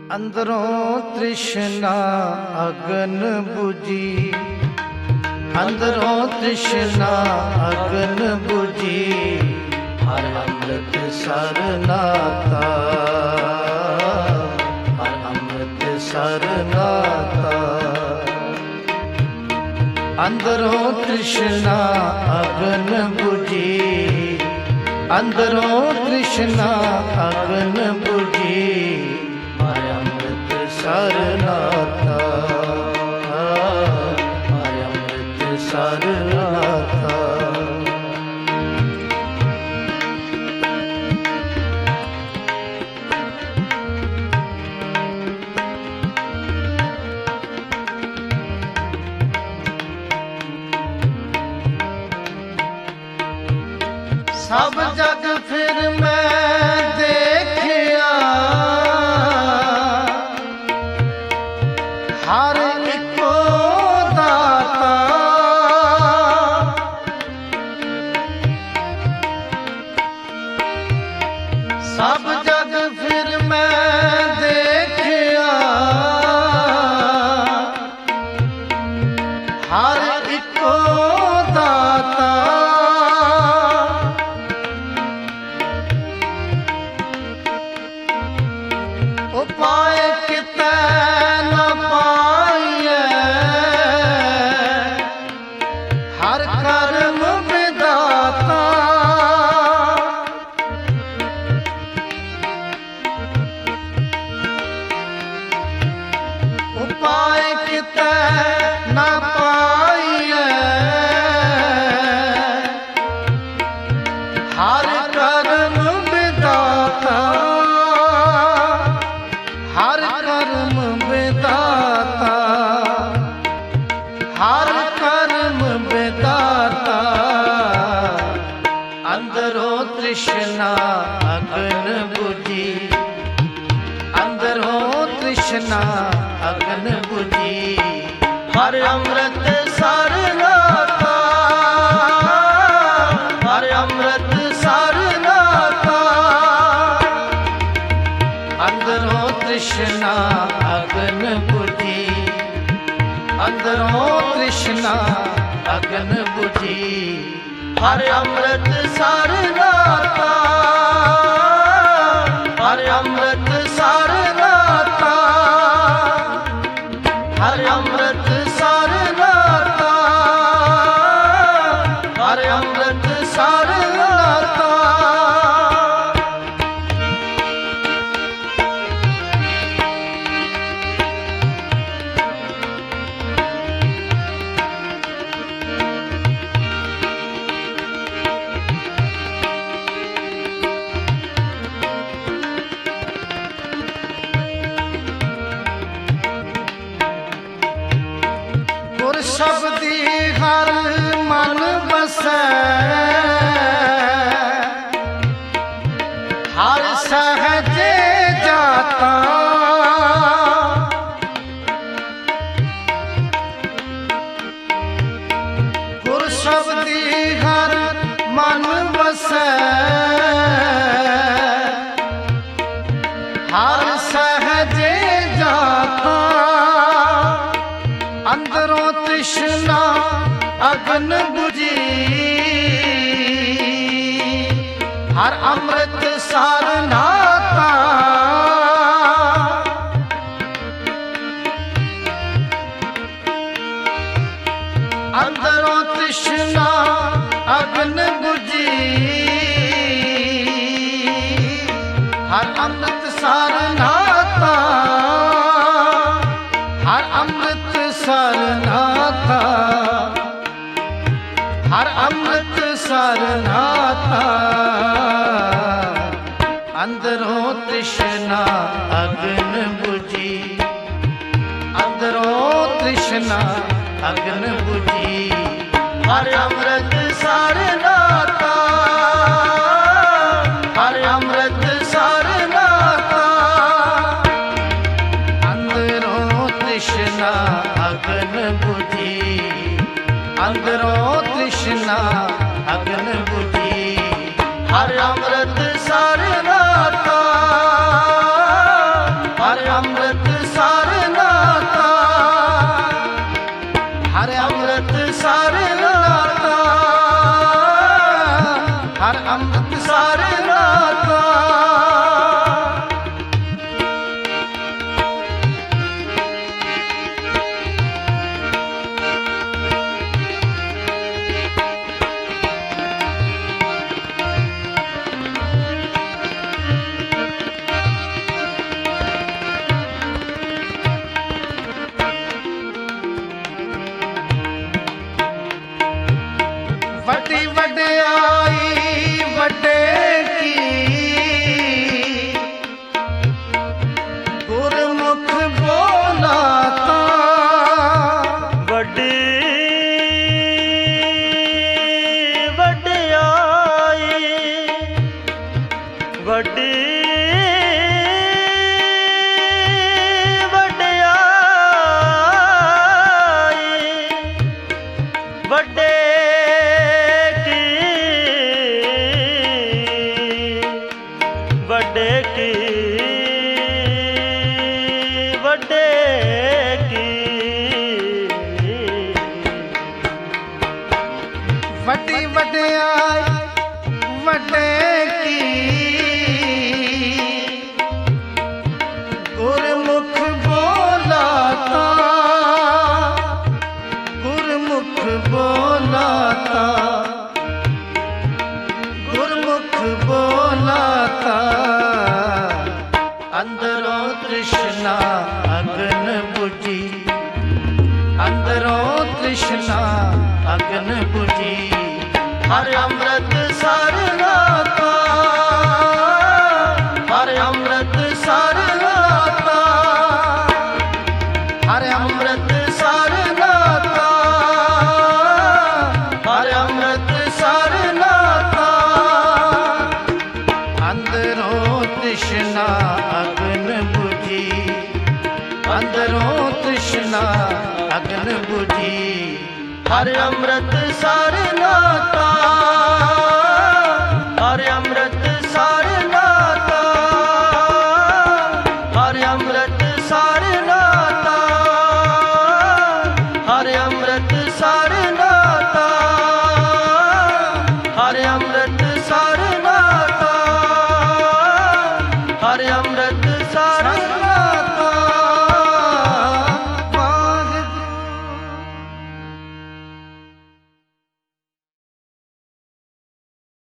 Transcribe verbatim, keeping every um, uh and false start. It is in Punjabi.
ਅੰਦਰੋਂ ਤ੍ਰਿਸ਼ਨਾ ਅਗਨ ਬੁਝੀ, ਅੰਦਰੋਂ ਤ੍ਰਿਸ਼ਨਾ ਅਗਨ ਬੁਝੀ, ਹਰ ਅੰਮ੍ਰਿਤ ਸਰ ਨਾਤਾ, ਹਰ ਅੰਮ੍ਰਿਤ ਸਰ ਨਾਤਾ। ਅੰਦਰੋਂ ਤ੍ਰਿਸ਼ਨਾ ਅਗਨ ਬੁਝੀ, ਅੰਦਰੋਂ ਤ੍ਰਿਸ਼ਨਾ ਅਗਨ ਬੁਝੀ, ਹਰ ਅੰਮ੍ਰਿਤ ਸਰ ਨਾਤਾ, ਹਰ ਅੰਮ੍ਰਿਤ ਸਰ ਨਾਤਾ। ਸਭ ਜਗ ਫਿਰ ਮੈਂ ਦੇਖਿਆ, ਹਰ ਇੱਕੋ ਦਾਤਾ, ਸਭ ਜਗ ਫਿਰ ਮੈਂ ਦੇਖਿਆ, ਹਰ ਇੱਕੋ ਦਾਤਾ। ਉਪਾਏ ਕਿਤੈ ਨ ਪਾਈਐ, ਹਰ ਕਰਮ ਵਿਦਾਤਾ। ਉਪਾਏ ਕਿਤੈ ਨ ਪਾਈਐ, ਹਰ ਕਰਮ ਵਿਦਾਤਾ, ਹਰ ਕਰਮ ਵਿਦਾਤਾ, ਹਰ ਕਰਮ ਵਿਦਾਤਾ। ਅੰਦਰੋਂ ਤ੍ਰਿਸ਼ਨਾ ਅਗਨ ਬੁਝੀ, ਅੰਦਰੋਂ ਤ੍ਰਿਸ਼ਨਾ ਅਗਨ ਬੁਝੀ, ਹਰ ਅੰਮ੍ਰਿਤ ਸਰ ਨਾਤਾ, ਹਰ ਅੰਮ੍ਰਿਤ ਸਰ ਨਾਤਾ। ਅੰਦਰੋਂ ਤ੍ਰਿਸ਼ਨਾ ਅਗਨ ਬੁਝੀ, ਅੰਦਰੋਂ ਤ੍ਰਿਸ਼ਨਾ ਅਗਨ ਬੁਝੀ, ਹਰ ਅੰਮ੍ਰਿਤ ਸਰ ਨਾਤਾ, ਹਰ ਅੰਮ੍ਰਿਤ ਸਰ ਨਾਤਾ, ਹਰ ਅੰਮ੍ਰਿਤ ਸਰ ਨਾਤਾ, ਹਰ ਅੰਮ੍ਰਿਤ ਸਰ ਨਾਤਾ। ਗੁਰ ਸ਼ਬਦੀ ਹਰ ਮਨ ਬਸੈ, ਹਰ ਸਹਜੇ ਜਾਤਾ। ਗੁਰ ਸ਼ਬਦੀ ਹਰ ਮਨ ਬਸੈ, ਹਰ ਸਹਜੇ ਜਾਤਾ। ਅੰਦਰੋਂ ਤ੍ਰਿਸ਼ਨਾ ਅਗਨ ਬੁਝੀ, ਹਰ ਅੰਮ੍ਰਿਤ ਸਰ ਨਾਤਾ। ਅੰਦਰੋਂ ਤ੍ਰਿਸ਼ਨਾ ਅਗਨ ਬੁਝੀ, ਹਰ ਅੰਮ੍ਰਿਤ ਸਰ ਨਾਤਾ, ਹਰ ਅੰਮ੍ਰਿਤ ਸਰ ਨਾਤਾ, ਹਰ ਅੰਮ੍ਰਿਤ ਸਰ ਨਾਤਾ। ਅੰਦਰੋਂ ਤ੍ਰਿਸ਼ਨਾ ਅਗਨ ਬੁਝੀ, ਅੰਦਰੋਂ ਤ੍ਰਿਸ਼ਨਾ ਅਗਨ ਬੁਝੀ, ਹਰ ਅੰਮ੍ਰਿਤ ਸਰ ਨਾਤਾ, ਹਰ ਅੰਮ੍ਰਿਤ ਸਰ ਨਾਤਾ। ਅੰਦਰੋਂ ਤ੍ਰਿਸ਼ਨਾ ਅਗਨ ਬੁਝੀ, ਅੰਦਰੋਂ ਤ੍ਰਿਸ਼ਨਾ ਅਗਨ ਬੁਝੀ, ਹਰ ਅੰਮ੍ਰਿਤ ਸਰ ਨਾਤਾ, ਹਰ ਅੰਮ੍ਰਿਤ ਕੀ ਵੱਡੇ ਕੀ ਵੱਡੀ ਵਡਿਆਈ ਵੱਡੇ ਕੀ ਗੁਰਮੁਖ ਬੋਲਾ ਤਾ ਗੁਰਮੁਖ ਬੋਲਾ ਤਾ ਗੁਰਮੁਖ ਬੋਲਾ ਤਾ ਅੰਦਰੋਂ ਤ੍ਰਿਸ਼ਨਾ ਅਗਨ ਬੁਝੀ ਅੰਦਰੋਂ ਤ੍ਰਿਸ਼ਨਾ ਅਗਨ ਬੁਝੀ ਹਰ ਅੰਮ੍ਰਿਤ ਸਰ ਨਾਤਾ ਹਰ ਅੰਮ੍ਰਿਤ ਸਰ ਨਾਤਾ ਹਰ ਅੰਮ੍ਰਿਤ ਸਰ ਨਾਤਾ ਹਰ ਅੰਮ੍ਰਿਤ ਸਰ ਨਾਤਾ ਅੰਦਰੋਂ ਤ੍ਰਿਸ਼ਨਾ ਅਗਨ ਬੁਝੀ ਅੰਦਰੋਂ ਤ੍ਰਿਸ਼ਨਾ ਅਗਨ ਬੁਝੀ ਹਰ ਅੰਮ੍ਰਿਤ ਸਰ ਨਾਤਾ